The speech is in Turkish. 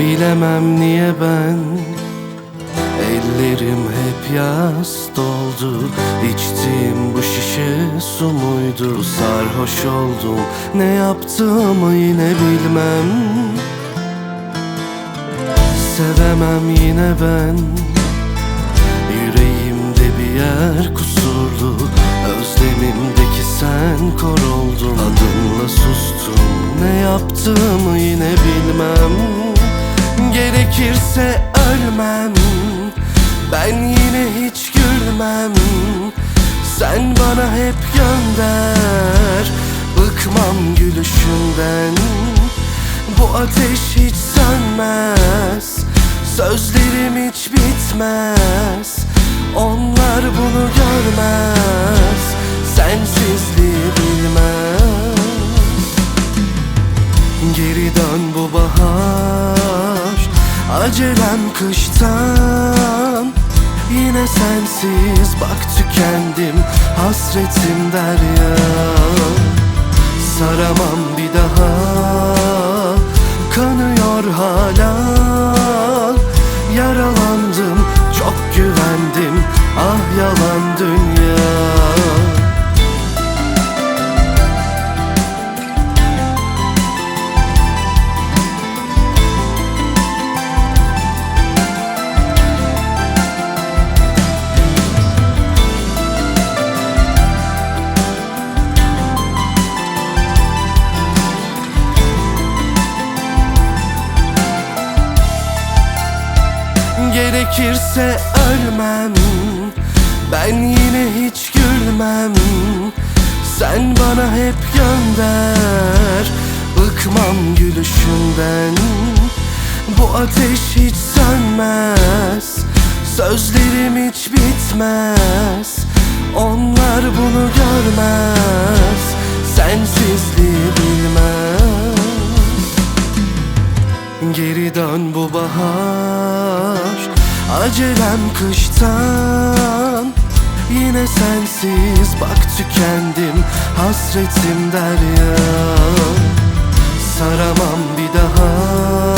Bilemem niye ben, ellerim hep yas doldu. İçtiğim bu şişe su muydu? Sarhoş oldum, ne yaptığımı yine bilmem. Sevemem yine ben, yüreğimde bir yer kusurlu. Özlemimdeki sen kor oldun. Adımla sustum, ne yaptığımı yine bilmem. Gerekirse ölmem, ben yine hiç gülmem. Sen bana hep gönder, bıkmam gülüşünden. Bu ateş hiç sönmez, sözlerim hiç bitmez. Onlar bunu görmez, sensizliği bilmez. Geri dön bu bahar, acelem kıştan. Yine sensiz bak tükendim, hasretim derya. Saramam bir daha, kanıyor hala. Yaralandım, çok güvendim, ah yalan dünya. Gerekirse ölmem, ben yine hiç gülmem. Sen bana hep gönder, bıkmam gülüşünden. Bu ateş hiç sönmez, sözlerim hiç bitmez. Onlar bunu görmez, sensizliği bilmez. Geri dön bu bahar, acelem kıştan. Yine sensiz bak tükendim, hasretim derya. Saramam bir daha,